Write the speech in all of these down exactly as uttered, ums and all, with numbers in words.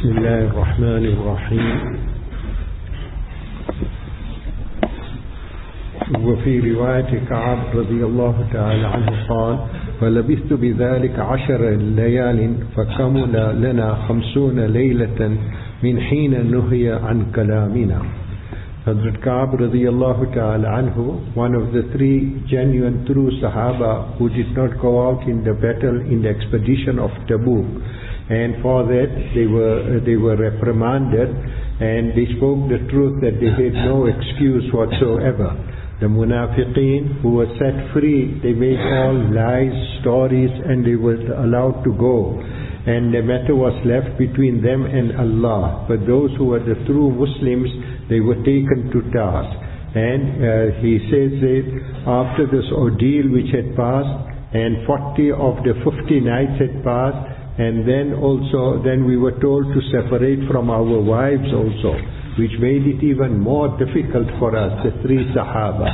بسم الله الرحمن الرحيم. وفي رواية كعب رضي الله تعالى عنه قال: فلبثت بذلك عشر ليال فكمل لنا خمسون ليلة من حين نهي عن كلامنا. Hazrat Ka'b radiyallahu ta'ala anhu, one of the three genuine true Sahaba who did not go out in the battle in the expedition of Tabuk, and for that they were they were reprimanded, and they spoke the truth that they had no excuse whatsoever. The munafiqeen who were set free, they made all lies, stories, and they were allowed to go, and the matter was left between them and Allah. But those who were the true Muslims, they were taken to task. And uh, he says that after this ordeal which had passed, and forty of the fifty nights had passed, and then also then we were told to separate from our wives also, which made it even more difficult for us, the three Sahaba.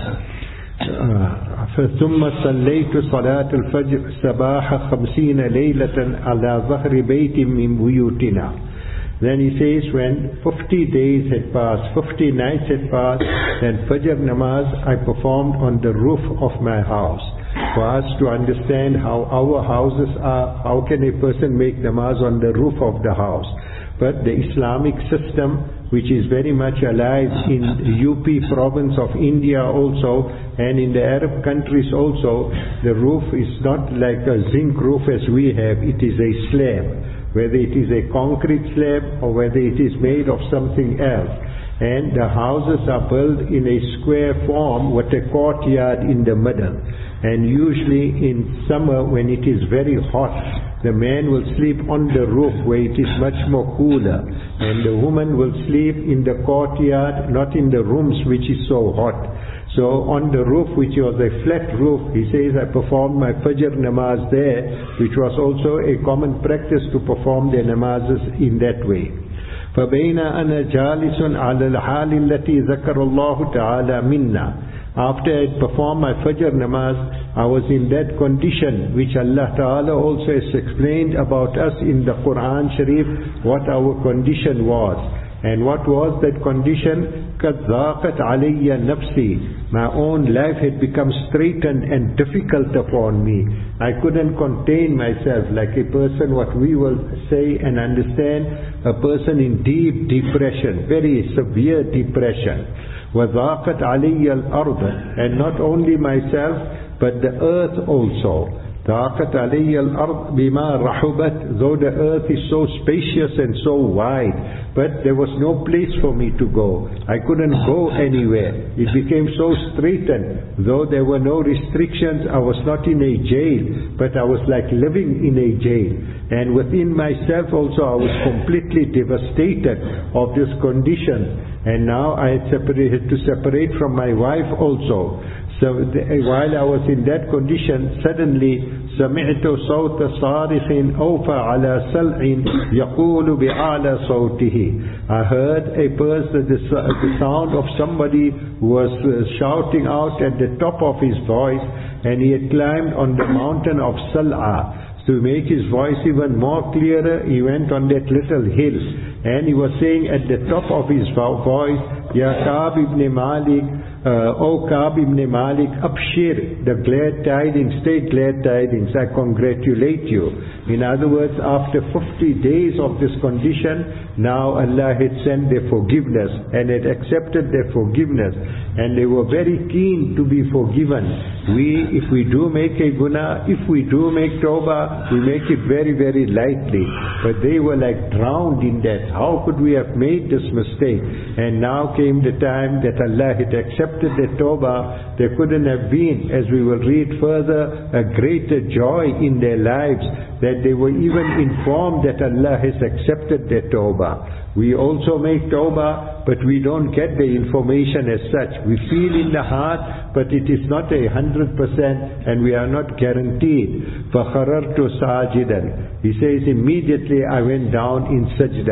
ثم صليت صلاة الفجر صباح خمسين ليلة على ظهر بيت من بيوتنا. Then he says, when fifty days had passed, fifty nights had passed, then Fajr namaz I performed on the roof of my house. For us to understand how our houses are, how can a person make namaz on the roof of the house? But the Islamic system, which is very much alive in the U P province of India also, and in the Arab countries also, the roof is not like a zinc roof as we have, it is a slab. Whether it is a concrete slab or whether it is made of something else. And the houses are built in a square form with a courtyard in the middle. And usually in summer when it is very hot, the man will sleep on the roof where it is much more cooler. And the woman will sleep in the courtyard, not in the rooms which is so hot. So on the roof, which was a flat roof, he says, I performed my Fajr namaz there, which was also a common practice to perform their namazes in that way. فَبَيْنَ أَنَا جَالِسٌ عَلَى الْحَالِ الَّتِي ذَكَرَ اللَّهُ تَعَالَى مِنَّا. After I had performed my Fajr namaz, I was in that condition which Allah Ta'ala also has explained about us in the Quran Sharif, what our condition was. And what was that condition? قَدْ ضَاقَتْ عَلَيَّ نَفْسِي. My own life had become straitened and difficult upon me. I couldn't contain myself, like a person, what we will say and understand, a person in deep depression, very severe depression. وَضَاقَتْ عَلَيَّ الْأَرْضِ. And not only myself, but the earth also. ضاقت علي الأرض بما رحبت. Though the earth is so spacious and so wide, but there was no place for me to go. I couldn't go anywhere. It became so straitened. Though there were no restrictions, I was not in a jail, but I was like living in a jail. And within myself also I was completely devastated of this condition. And now I had separated to separate from my wife also. So the, while I was in that condition, suddenly سمعت صوت صارخ أوفى على سلع يقول بأعلى صوته. I heard a person, the, the sound of somebody who was uh, shouting out at the top of his voice, and he had climbed on the mountain of Sal'a. To make his voice even more clearer, he went on that little hill, and he was saying at the top of his voice, Ya Ka'b ibn Malik, uh, O Ka'b ibn Malik, Abshir, the glad tidings, stay glad tidings, I congratulate you. In other words, after fifty days of this condition, now Allah had sent their forgiveness and had accepted their forgiveness, and they were very keen to be forgiven. We, if we do make a guna, if we do make tawbah, we make it very, very lightly. But they were like drowned in that. How could we have made this mistake? And now came the time that Allah had accepted their tawbah. There couldn't have been, as we will read further, a greater joy in their lives, that they were even informed that Allah has accepted their tawbah. We also make tawbah, but we don't get the information as such. We feel in the heart, but it is not a hundred percent, and we are not guaranteed. فَخَرَرْتُ سَاجِدًا. He says, immediately I went down in sajda.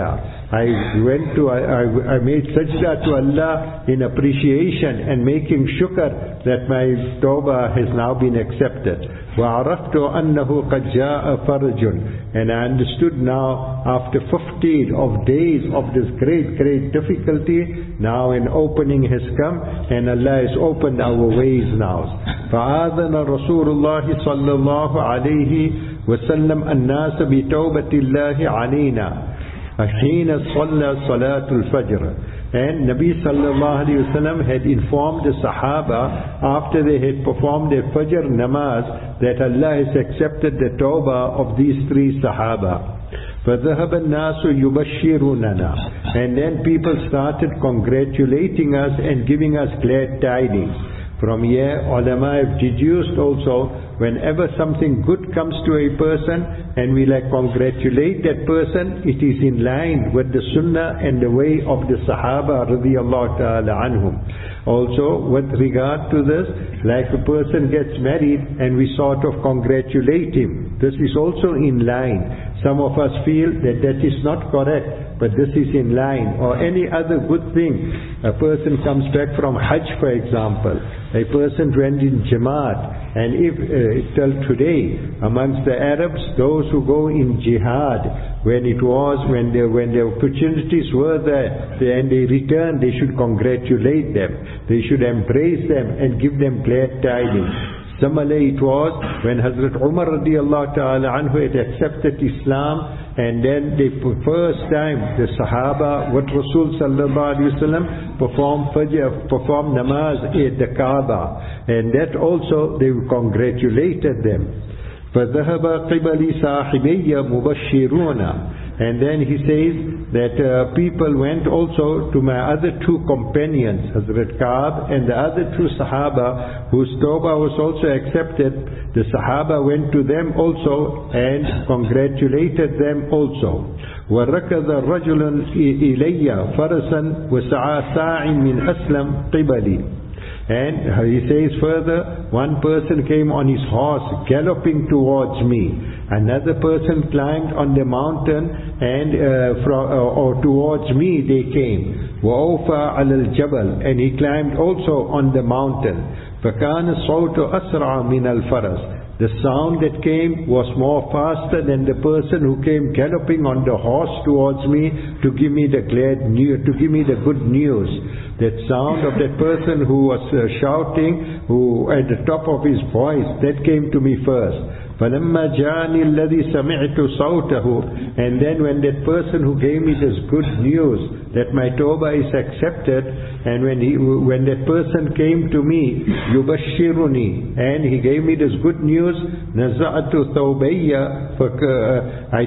I went to, I, I, I made sajda to Allah in appreciation and making shukr that my tawbah has now been accepted. وَعَرَفْتُ أَنَّهُ قَدْ جَاءَ فَرْجٌ, and I understood now, after fifty of days of this great, great difficulty, now an opening has come, and Allah has opened our ways now. فَآذَنَ رَسُولُ اللَّهِ صَلَّى اللَّهُ عَلَيْهِ وَسَلَّمَ النَّاسَ بِتَوْبَةِ اللَّهِ عَلَيْنَا حين صلى صلاة الفجر. And Nabi sallallahu alayhi wa sallam had informed the Sahaba after they had performed their Fajr namaz that Allah has accepted the tawbah of these three Sahaba. فَذَهَبَ النَّاسُ يُبَشِّرُونَنَا, and then people started congratulating us and giving us glad tidings. From here, ulama have deduced also, whenever something good comes to a person and we like congratulate that person, it is in line with the sunnah and the way of the Sahaba radiyallahu ta'ala anhum. Also, with regard to this, like a person gets married and we sort of congratulate him, this is also in line. Some of us feel that that is not correct, but this is in line. Or any other good thing. A person comes back from Hajj, for example. A person went in Jamaat, and if uh, till today amongst the Arabs, those who go in jihad, when it was, when the when the opportunities were there, they, and they returned, they should congratulate them. They should embrace them and give them glad tidings. Similarly, it was when Hazrat Umar radiallahu ta'ala anhu had accepted Islam, and then the first time the Sahaba with Rasul sallallahu alayhi wa sallam performed Fajr, performed namaz at the Kaaba, and that also they congratulated them. فَذَهَبَ قِبَلِ صَاحِبَيَّ مُبَشِّرُونَ. And then he says that uh, people went also to my other two companions, Hazrat Ka'ab and the other two Sahaba, whose tawbah was also accepted. The Sahaba went to them also and congratulated them also. وَرَكَضَ رَجُلٌ إِلَيَّ فَرَسًا وَسَعَى سَاعٍ مِنْ أَسْلَمْ قِبَلِي. And he says further, one person came on his horse galloping towards me. Another person climbed on the mountain and uh, from, uh, or towards me they came. وَأَوْفَى عَلَى الْجَبَلِ, and he climbed also on the mountain. فَكَانَ الصَّوْتُ أَسْرَعَ مِنَ الْفَرَسِ. The sound that came was more faster than the person who came galloping on the horse towards me to give me the glad news, to give me the good news. That sound of that person who was uh, shouting, who at the top of his voice, that came to me first. فَلَمَّا جَاءَنِي الَّذِي سَمِعْتُ صَوْتَهُ. And then when that person who gave me this good news that my tawbah is accepted, and when he, when that person came to me, يُبَشِّرُنِي, and he gave me this good news, نَزَعْتُ ثَوْبَيَّ I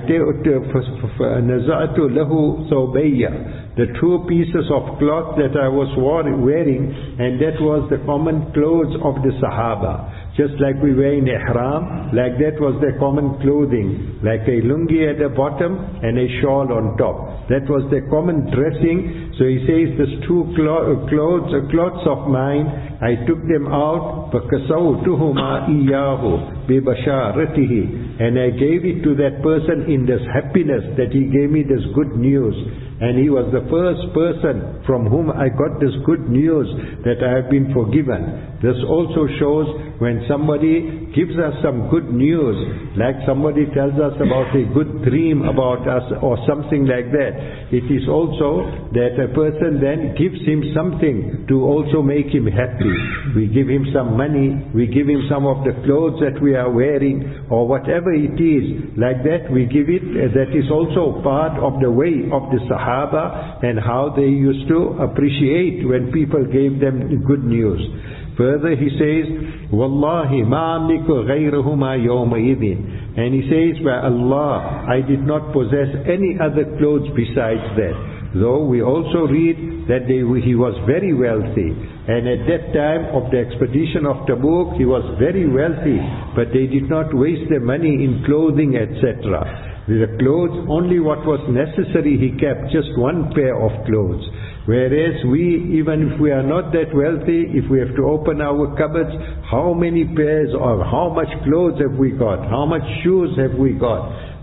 نَزَعْتُ لَهُ ثَوْبَيَّ, the two pieces of cloth that I was wearing, and that was the common clothes of the Sahaba. Just like we wear in ihram, like that was their common clothing, like a lungi at the bottom and a shawl on top. That was their common dressing. So he says, these two clo clothes, uh, cloths of mine, I took them out, فَكَسَوْتُهُمَا إِيَّاهُ بِبَشَارَتِهِ, and I gave it to that person in this happiness that he gave me this good news. And he was the first person from whom I got this good news that I have been forgiven. This also shows when somebody gives us some good news, like somebody tells us about a good dream about us or something like that, it is also that a person then gives him something to also make him happy. We give him some money, we give him some of the clothes that we are wearing, or whatever it is, like that we give it. That is also part of the way of the Sahaba and how they used to appreciate when people gave them good news. Further he says, Wallahi ma amliku ghayrahuma yawmaidin. And he says, by Allah, I did not possess any other clothes besides that. Though we also read that they, he was very wealthy. And at that time of the expedition of Tabuk, he was very wealthy. But they did not waste their money in clothing, et cetera. The clothes, only what was necessary he kept, just one pair of clothes. Whereas we, even if we are not that wealthy, if we have to open our cupboards, how many pairs or how much clothes have we got? How much shoes have we got?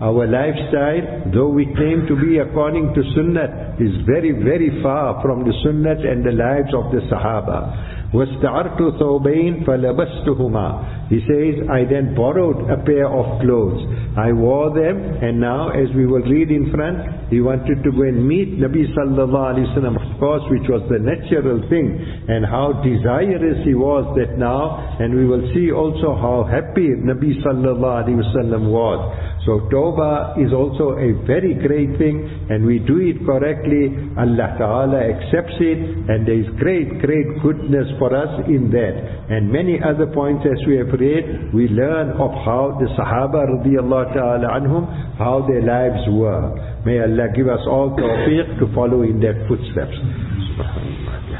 our lifestyle, though we claim to be according to Sunnah, is very, very far from the Sunnah and the lives of the Sahaba. وَاسْتَعَرْتُ ثَوْبَيْنِ فَلَبَسْتُهُمَا. He says, I then borrowed a pair of clothes. I wore them, and now, as we will read in front, he wanted to go and meet Nabi sallallahu alaihi wasallam, of course, which was the natural thing, and how desirous he was that now, and we will see also how happy Nabi sallallahu alaihi wasallam was. So Tawbah is also a very great thing, and we do it correctly, Allah Ta'ala accepts it, and there is great, great goodness for us in that. And many other points as we have read, we learn of how the Sahaba radiallahu ta'ala anhum, how their lives were. May Allah give us all tawfiq to follow in their footsteps. Subhanallah.